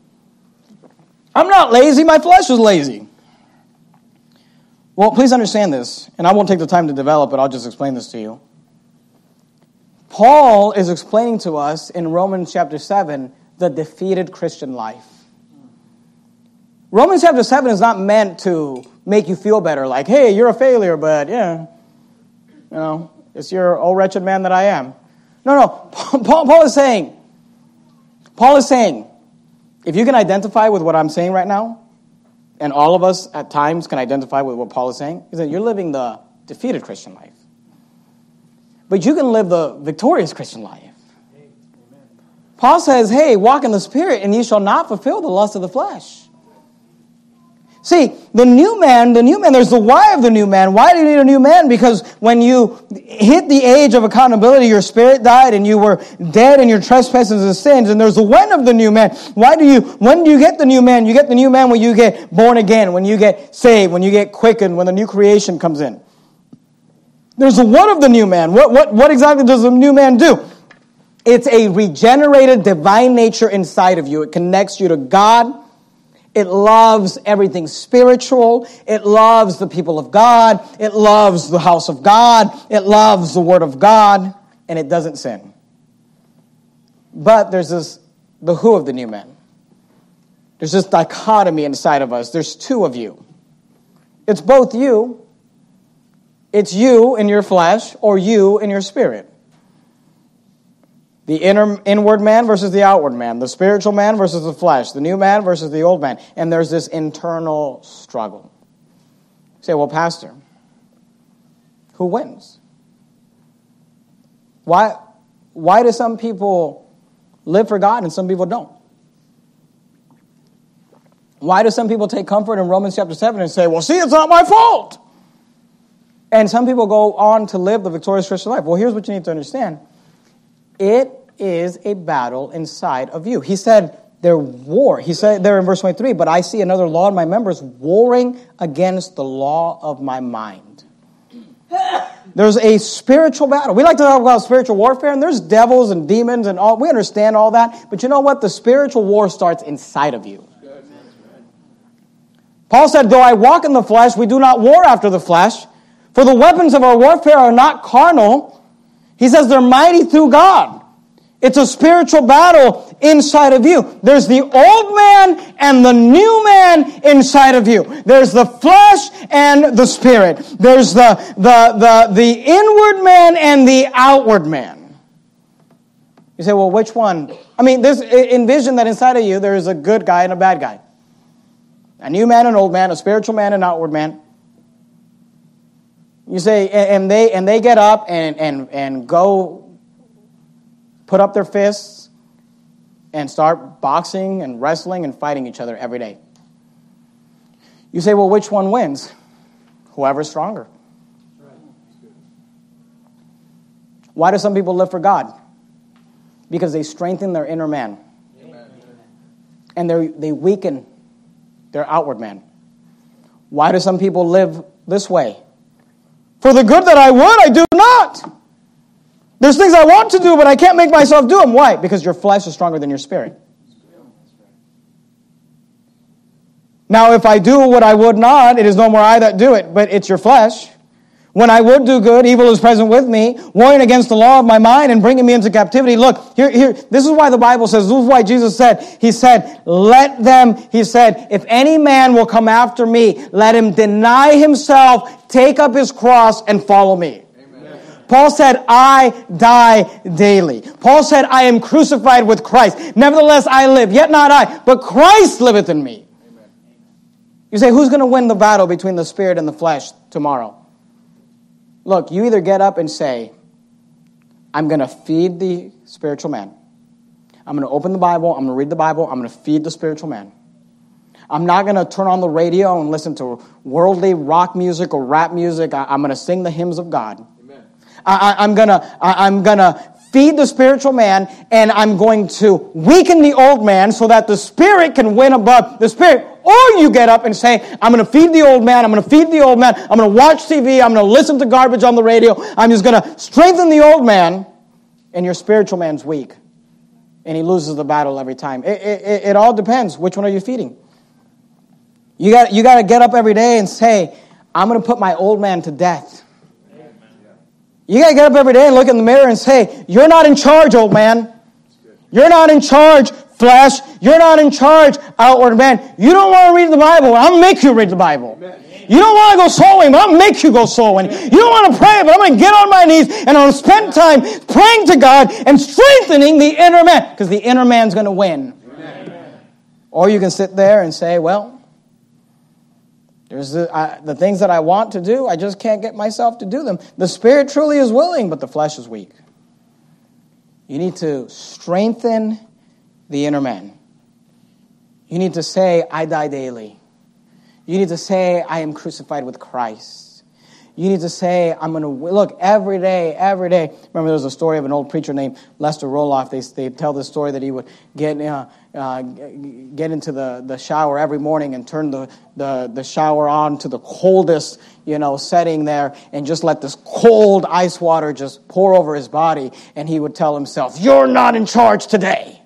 I'm not lazy, my flesh is lazy. Well, please understand this, and I won't take the time to develop it, I'll just explain this to you. Paul is explaining to us in Romans chapter seven the defeated Christian life. Romans chapter seven is not meant to make you feel better, like, hey, you're a failure, but yeah, you know, it's your oh wretched man that I am. No, no, Paul, Paul is saying, Paul is saying, if you can identify with what I'm saying right now, and all of us at times can identify with what Paul is saying, is that you're living the defeated Christian life. But you can live the victorious Christian life. Amen. Paul says, hey, walk in the Spirit, and ye shall not fulfill the lust of the flesh. See, the new man, the new man, there's the why of the new man. Why do you need a new man? Because when you hit the age of accountability, your spirit died, and you were dead in your trespasses and sins, and there's the when of the new man. Why do you, when do you get the new man? You get the new man when you get born again, when you get saved, when you get quickened, when the new creation comes in. There's a what of the new man. What, what, what exactly does the new man do? It's a regenerated divine nature inside of you. It connects you to God. It loves everything spiritual. It loves the people of God. It loves the house of God. It loves the word of God. And it doesn't sin. But there's this, the who of the new man. There's this dichotomy inside of us. There's two of you. It's both you. It's you in your flesh or you in your spirit. The inner, inward man versus the outward man. The spiritual man versus the flesh. The new man versus the old man. And there's this internal struggle. You say, well, Pastor, who wins? Why, why do some people live for God and some people don't? Why do some people take comfort in Romans chapter seven and say, well, see, it's not my fault? And some people go on to live the victorious Christian life. Well, here's what you need to understand. It is a battle inside of you. He said, they're war. He said there in verse twenty-three, but I see another law in my members warring against the law of my mind. There's a spiritual battle. We like to talk about spiritual warfare, and there's devils and demons and all. We understand all that. But you know what? The spiritual war starts inside of you. Paul said, though I walk in the flesh, we do not war after the flesh. For the weapons of our warfare are not carnal. He says they're mighty through God. It's a spiritual battle inside of you. There's the old man and the new man inside of you. There's the flesh and the spirit. There's the, the, the, the inward man and the outward man. You say, well, which one? I mean, this, envision that inside of you there is a good guy and a bad guy. A new man, an old man, a spiritual man, an outward man. You say, and they and they get up and, and, and go put up their fists and start boxing and wrestling and fighting each other every day. You say, well, which one wins? Whoever's stronger. Why do some people live for God? Because they strengthen their inner man. Amen. And they they weaken their outward man. Why do some people live this way? For the good that I would, I do not. There's things I want to do, but I can't make myself do them. Why? Because your flesh is stronger than your spirit. Now, if I do what I would not, it is no more I that do it, but it's your flesh. When I would do good, evil is present with me, warring against the law of my mind and bringing me into captivity. Look, here, here, this is why the Bible says, this is why Jesus said, he said, let them, he said, if any man will come after me, let him deny himself, take up his cross, and follow me. Amen. Paul said, I die daily. Paul said, I am crucified with Christ. Nevertheless, I live, yet not I, but Christ liveth in me. Amen. You say, who's going to win the battle between the spirit and the flesh tomorrow? Look, you either get up and say, I'm going to feed the spiritual man. I'm going to open the Bible. I'm going to read the Bible. I'm going to feed the spiritual man. I'm not going to turn on the radio and listen to worldly rock music or rap music. I, I'm going to sing the hymns of God. Amen. I, I, I'm going to I, I'm going to feed the spiritual man, and I'm going to weaken the old man so that the spirit can win above the spirit. Or you get up and say, I'm going to feed the old man, I'm going to feed the old man, I'm going to watch T V, I'm going to listen to garbage on the radio, I'm just going to strengthen the old man, and your spiritual man's weak. And he loses the battle every time. It, it, it all depends. Which one are you feeding? You got, you got to get up every day and say, I'm going to put my old man to death. You got to get up every day and look in the mirror and say, you're not in charge, old man. You're not in charge, flesh. You're not in charge, outward man. You don't want to read the Bible. I'll make you read the Bible. Amen. You don't want to go soul winning, but I'll make you go soul winning. You don't want to pray, but I'm going to get on my knees and I'm going to spend time praying to God and strengthening the inner man, because the inner man's going to win. Amen. Or you can sit there and say, well, there's the, I, the things that I want to do, I just can't get myself to do them. The spirit truly is willing, but the flesh is weak. You need to strengthen the inner man. You need to say, I die daily. You need to say, I am crucified with Christ. You need to say, I'm going to, look, every day, every day. Remember, there was a story of an old preacher named Lester Roloff. They, they tell the story that he would get uh, uh, get into the, the shower every morning and turn the, the, the shower on to the coldest, you know, setting there and just let this cold ice water just pour over his body. And he would tell himself, you're not in charge today.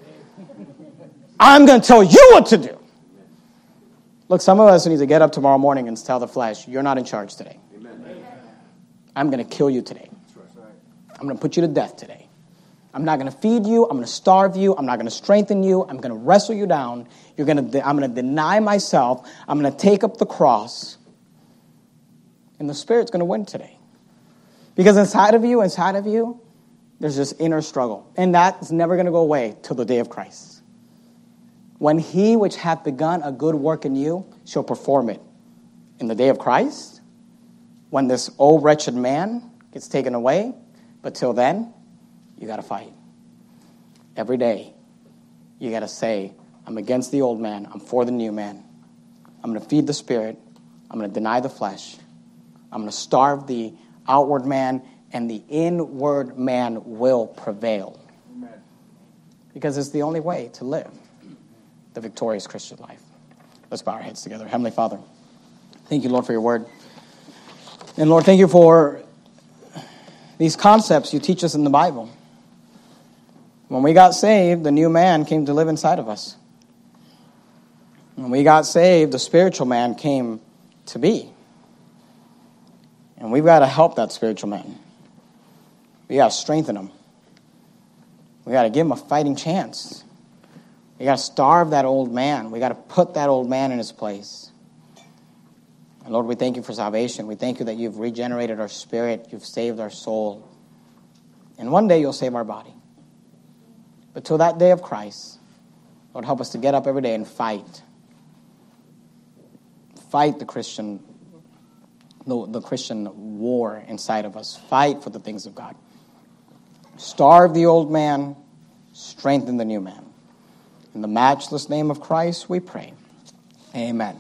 I'm going to tell you what to do. Look, some of us need to get up tomorrow morning and tell the flesh, you're not in charge today. Amen. I'm going to kill you today. I'm going to put you to death today. I'm not going to feed you. I'm going to starve you. I'm not going to strengthen you. I'm going to wrestle you down. You're going to. I'm going to deny myself. I'm going to take up the cross. And the Spirit's going to win today. Because inside of you, inside of you, there's this inner struggle. And that's never going to go away till the day of Christ. When he which hath begun a good work in you shall perform it. In the day of Christ, when this old wretched man gets taken away, but till then, you got to fight. Every day, you got to say, I'm against the old man, I'm for the new man. I'm going to feed the spirit, I'm going to deny the flesh, I'm going to starve the outward man, and the inward man will prevail. Amen. Because it's the only way to live the victorious Christian life. Let's bow our heads together. Heavenly Father, thank you, Lord, for your word. And Lord, thank you for these concepts you teach us in the Bible. When we got saved, the new man came to live inside of us. When we got saved, the spiritual man came to be. And we've got to help that spiritual man. We got to strengthen him. We got to give him a fighting chance. We got to starve that old man. We got to put that old man in his place. And Lord, we thank you for salvation. We thank you that you've regenerated our spirit. You've saved our soul. And one day you'll save our body. But till that day of Christ, Lord, help us to get up every day and fight. Fight the Christian, the, the Christian war inside of us. Fight for the things of God. Starve the old man, strengthen the new man. In the matchless name of Christ, we pray. Amen.